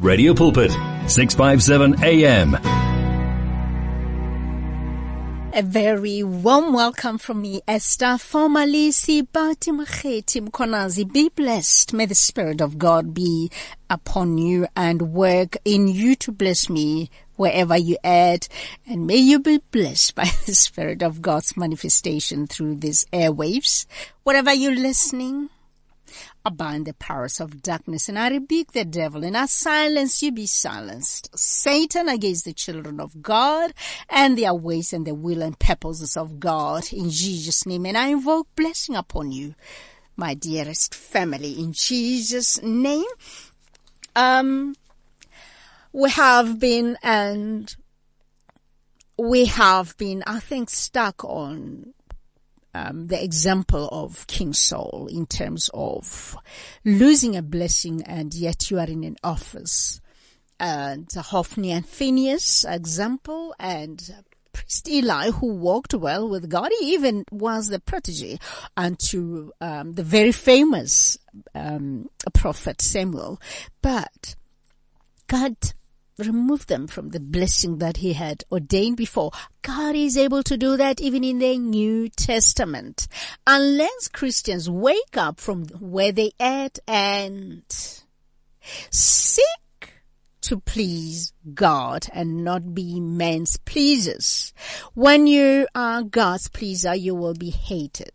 Radio Pulpit, 657 AM. A very warm welcome from me, Esther, formerly Sibati Macheti Mkonazi. Be blessed. May the Spirit of God be upon you and work in you to bless me wherever you at. And may you be blessed by the Spirit of God's manifestation through these airwaves. Whatever you're listening, I bind the powers of darkness and I rebuke the devil, and I silence you, be silenced. Satan against the children of God and their ways and the will and purposes of God in Jesus' name. And I invoke blessing upon you, my dearest family, in Jesus' name. We have been, I think, stuck on the example of King Saul in terms of losing a blessing and yet you are in an office. And Hophni and Phinehas example, and priest Eli, who walked well with God. He even was the protege unto the very famous prophet Samuel. But God remove them from the blessing that he had ordained before. God is able to do that even in the New Testament. Unless Christians wake up from where they at and seek to please God and not be man's pleasers. When you are God's pleaser, you will be hated.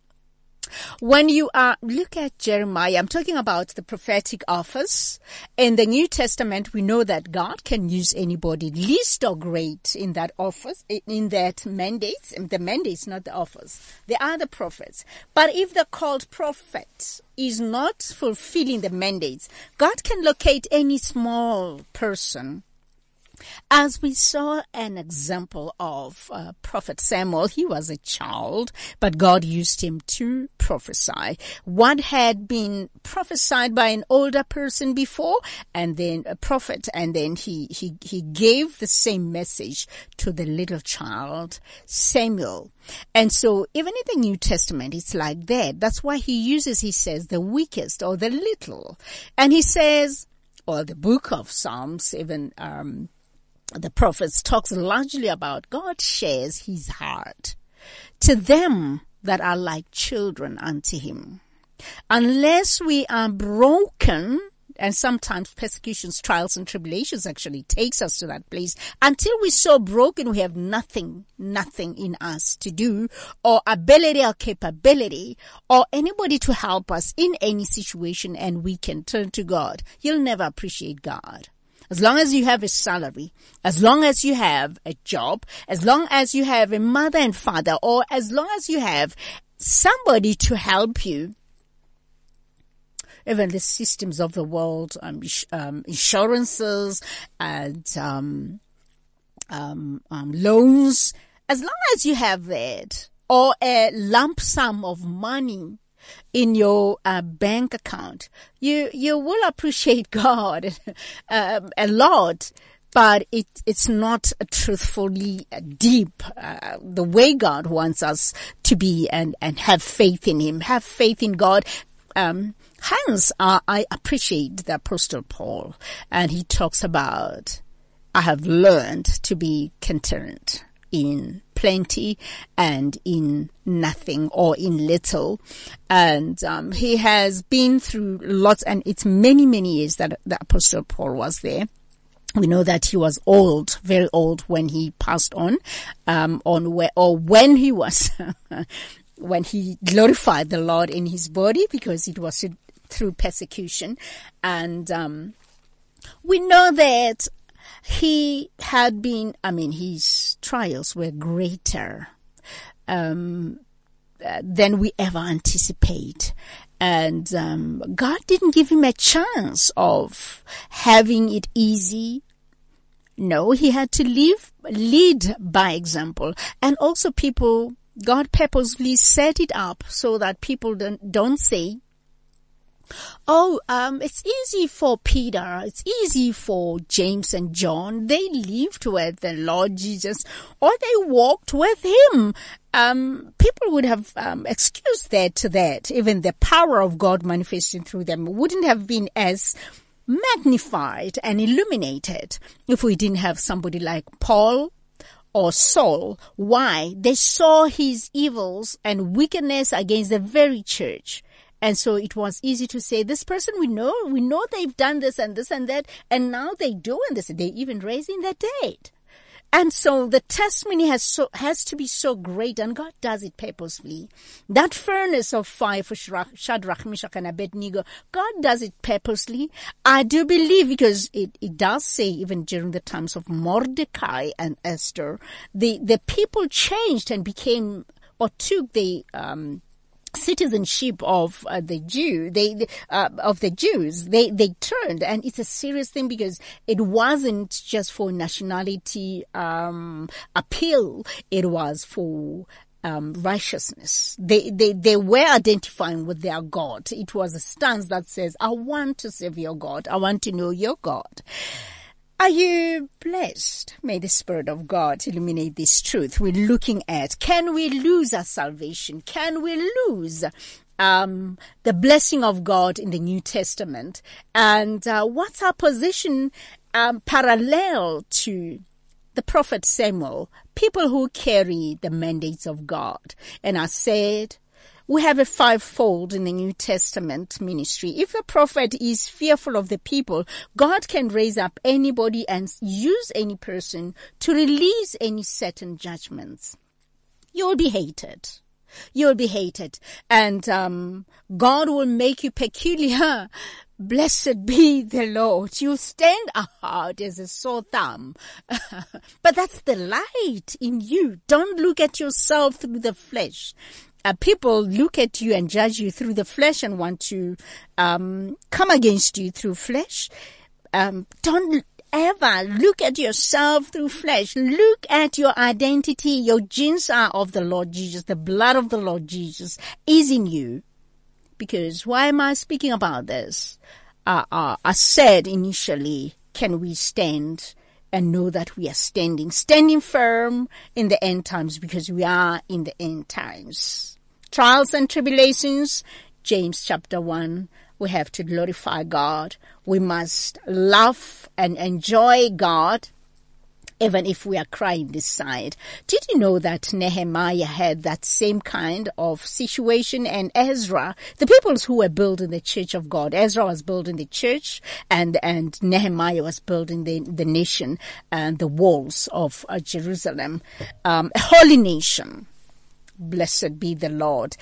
When you look at Jeremiah, I'm talking about the prophetic office. In the New Testament, we know that God can use anybody, least or great, in that office, in that mandate. The mandate's not the office. They are the prophets. But if the called prophet is not fulfilling the mandates, God can locate any small person. As we saw an example of Prophet Samuel, he was a child, but God used him to prophesy. What had been prophesied by an older person before, and then a prophet, and then he gave the same message to the little child, Samuel. And so even in the New Testament, it's like that. That's why he says, the weakest or the little. And he says, or the book of Psalms, even, the prophets talks largely about God shares his heart to them that are like children unto him. Unless we are broken, and sometimes persecutions, trials, and tribulations actually takes us to that place. Until we're so broken, we have nothing in us to do, or ability or capability, or anybody to help us in any situation, and we can turn to God. You'll never appreciate God. As long as you have a salary, as long as you have a job, as long as you have a mother and father, or as long as you have somebody to help you, even the systems of the world, insurances and loans, as long as you have that, or a lump sum of money in your bank account, you will appreciate God a lot, but it's not truthfully deep the way God wants us to be, and have faith in him, have faith in God. Hence, I appreciate the Apostle Paul, and he talks about, I have learned to be content in plenty and in nothing, or in little. And he has been through lots, and it's many years that the Apostle Paul was there. We know that he was old, very old, when he passed on when he was when he glorified the Lord in his body, because it was through persecution. And we know that he had been, his trials were greater than we ever anticipate. And God didn't give him a chance of having it easy. No, he had to lead by example. And also God purposely set it up so that people don't say, it's easy for Peter, it's easy for James and John. They lived with the Lord Jesus, or they walked with him. People would have excused that. Even the power of God manifesting through them wouldn't have been as magnified and illuminated if we didn't have somebody like Paul or Saul. Why? They saw his evils and wickedness against the very church. And so it was easy to say, this person we know they've done this and that, and now they're doing this. They're even raising the dead. And so the testimony has to be so great, and God does it purposefully. That furnace of fire for Shadrach, Meshach, and Abednego, God does it purposely. I do believe, because it does say, even during the times of Mordecai and Esther, the people changed and became, or took the citizenship of the Jews. They turned, and it's a serious thing, because it wasn't just for nationality appeal. It was for righteousness. They were identifying with their God. It was a stance that says, I want to serve your God. I want to know your God. Are you blessed? May the Spirit of God illuminate this truth. We're looking at, can we lose our salvation? Can we lose the blessing of God in the New Testament? And what's our position parallel to the prophet Samuel, people who carry the mandates of God? And I said, we have a fivefold in the New Testament ministry. If a prophet is fearful of the people, God can raise up anybody and use any person to release any certain judgments. You'll be hated. You'll be hated. And God will make you peculiar. Blessed be the Lord. You'll stand out as a sore thumb. But that's the light in you. Don't look at yourself through the flesh. People look at you and judge you through the flesh and want to come against you through flesh. Don't ever look at yourself through flesh. Look at your identity. Your genes are of the Lord Jesus. The blood of the Lord Jesus is in you. Because why am I speaking about this? I said initially, can we stand and know that we are standing firm in the end times, because we are in the end times. Trials and tribulations, James chapter 1, we have to glorify God. We must love and enjoy God, even if we are crying this side. Did you know that Nehemiah had that same kind of situation, and Ezra, the peoples who were building the church of God? Ezra was building the church, and Nehemiah was building the nation and the walls of Jerusalem. A holy nation. Blessed be the Lord.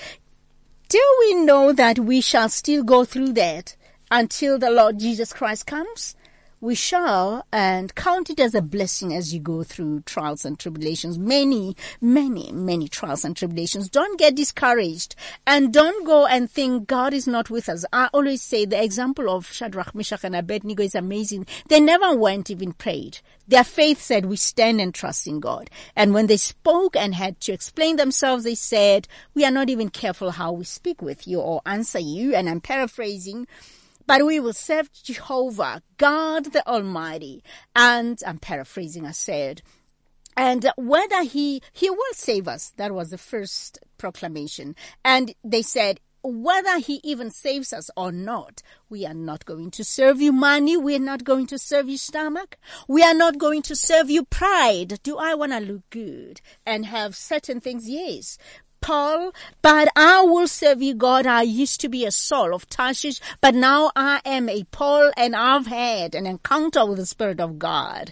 Do we know that we shall still go through that until the Lord Jesus Christ comes? We shall, and count it as a blessing as you go through trials and tribulations. Many, many, many trials and tribulations. Don't get discouraged, and don't go and think God is not with us. I always say the example of Shadrach, Meshach, and Abednego is amazing. They never went even prayed. Their faith said, we stand and trust in God. And when they spoke and had to explain themselves, they said, we are not even careful how we speak with you or answer you. And I'm paraphrasing, but we will serve Jehovah, God the Almighty. And I'm paraphrasing, I said, and whether he will save us. That was the first proclamation. And they said, whether he even saves us or not, we are not going to serve you money. We are not going to serve you stomach. We are not going to serve you pride. Do I want to look good and have certain things? Yes. Paul, but I will serve you, God. I used to be a Saul of Tarshish, but now I am a Paul, and I've had an encounter with the Spirit of God,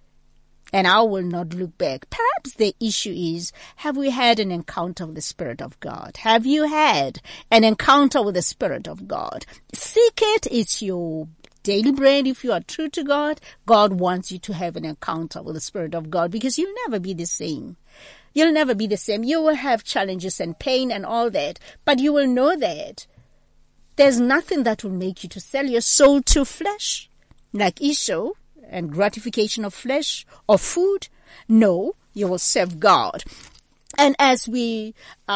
and I will not look back. Perhaps the issue is, have we had an encounter with the Spirit of God? Have you had an encounter with the Spirit of God? Seek it. It's your daily bread. If you are true to God, God wants you to have an encounter with the Spirit of God, because you'll never be the same. You'll never be the same. You will have challenges and pain and all that, but you will know that there's nothing that will make you to sell your soul to flesh, like Esau and gratification of flesh or food. No, you will serve God. And as we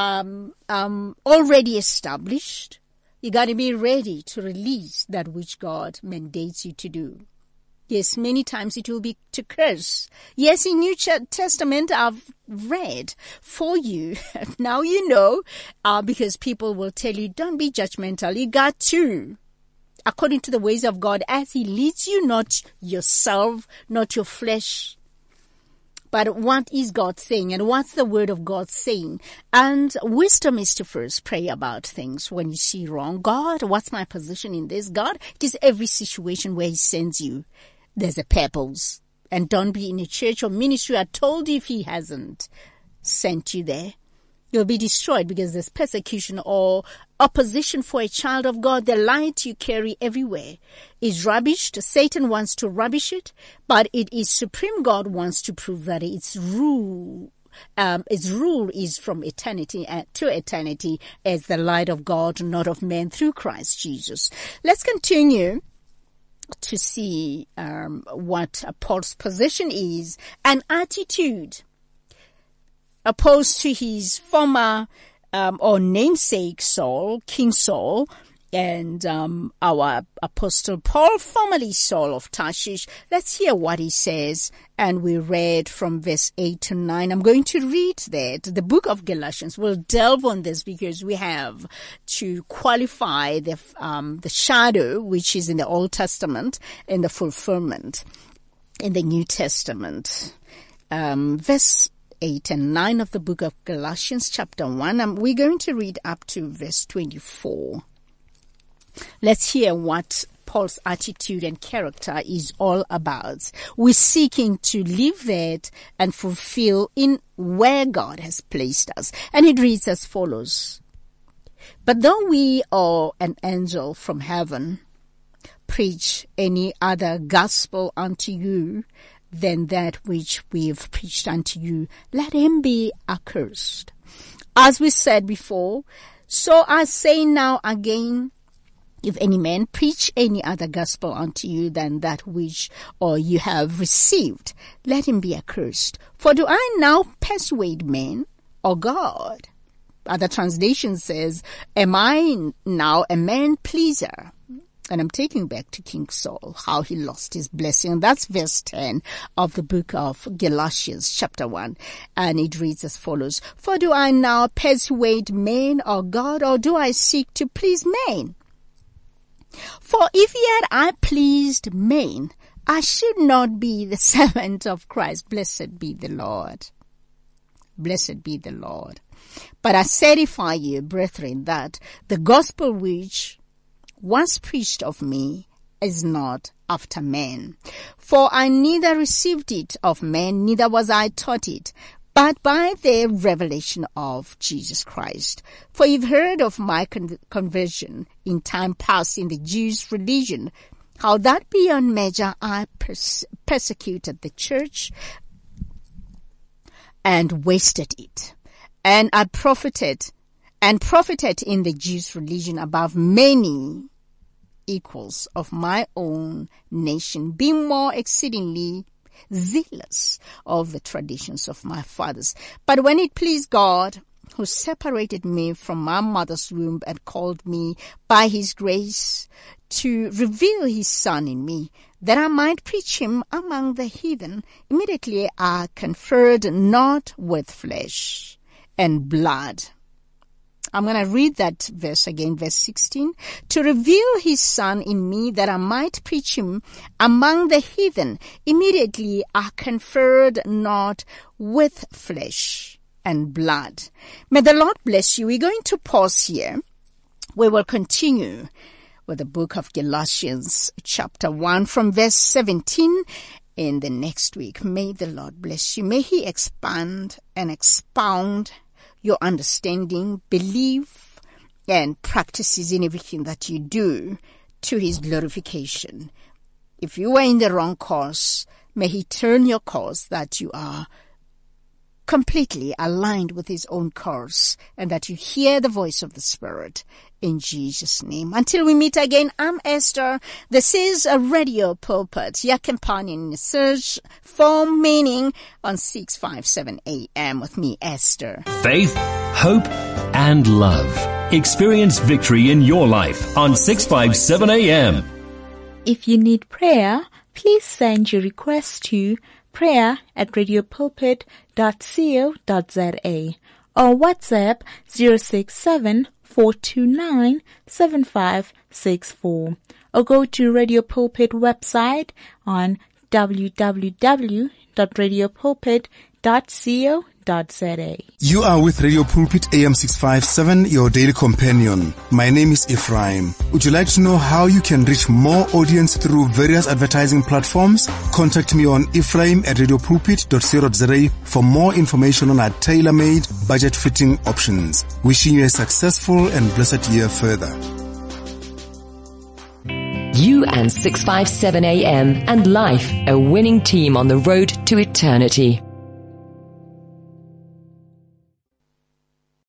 already established, you got to be ready to release that which God mandates you to do. Yes, many times it will be to curse. Yes, in New Testament I've read for you. Now you know, because people will tell you, don't be judgmental. You got to according to the ways of God as he leads you, not yourself, not your flesh. But what is God saying, and what's the word of God saying? And wisdom is to first pray about things when you see wrong. God, what's my position in this? God, it is every situation where he sends you, there's a purpose. And don't be in a church or ministry. I told you, if he hasn't sent you there, you'll be destroyed, because there's persecution or opposition for a child of God. The light you carry everywhere is rubbish. Satan wants to rubbish it, but it is supreme God wants to prove that its rule is from eternity to eternity as the light of God, not of man, through Christ Jesus. Let's continue to see what Paul's position is, an attitude opposed to his former or namesake Saul, King Saul, and our Apostle Paul, formerly Saul of Tarshish. Let's hear what he says, and we read from verse 8 to 9. I'm going to read that. The book of Galatians will delve on this, because we have to qualify the shadow, which is in the Old Testament, and the fulfillment in the New Testament. Verse 8 and 9 of the book of Galatians chapter 1. We're going to read up to verse 24. Let's hear what Paul's attitude and character is all about. We're seeking to live that and fulfill in where God has placed us. And it reads as follows. But though we or an angel from heaven preach any other gospel unto you than that which we have preached unto you, let him be accursed. As we said before, so I say now again, if any man preach any other gospel unto you than that which or you have received, let him be accursed. For do I now persuade men or God? Other translation says, am I now a man pleaser? And I'm taking back to King Saul, how he lost his blessing. And that's verse 10 of the book of Galatians chapter 1. And it reads as follows. For do I now persuade men or God, or do I seek to please men? For if yet I pleased men, I should not be the servant of Christ. Blessed be the Lord. Blessed be the Lord. But I certify you, brethren, that the gospel which was preached of me is not after men. For I neither received it of men, neither was I taught it, but by the revelation of Jesus Christ. For you've heard of my conversion in time past in the Jews' religion, how that beyond measure I persecuted the church and wasted it. And I profited in the Jews' religion above many equals of my own nation, being more exceedingly zealous of the traditions of my fathers. But when it pleased God, who separated me from my mother's womb and called me by his grace to reveal his Son in me, that I might preach him among the heathen, immediately I conferred not with flesh and blood. I'm going to read that verse again, verse 16. To reveal his Son in me, that I might preach him among the heathen. Immediately I conferred not with flesh and blood. May the Lord bless you. We're going to pause here. We will continue with the book of Galatians chapter 1 from verse 17 in the next week. May the Lord bless you. May he expand and expound your understanding, belief, and practices in everything that you do to his glorification. If you are in the wrong course, may he turn your course that you are completely aligned with his own course, and that you hear the voice of the Spirit in Jesus' name. Until we meet again, I'm Esther. This is a Radio Pulpit, your companion in the search for meaning on 657 AM with me, Esther. Faith, hope, and love. Experience victory in your life on 657 AM. If you need prayer, please send your request to prayer@radiopulpit.co.za or WhatsApp 067-429-7564. or go to Radio Pulpit website on www.radiopulpit.co.za. You are with Radio Pulpit AM 657, your daily companion. My name is Ephraim. Would you like to know how you can reach more audience through various advertising platforms? Contact me on ephraim@radiopulpit.co.za for more information on our tailor-made, budget-fitting options. Wishing you a successful and blessed year further. You and 657 AM and life, a winning team on the road to eternity.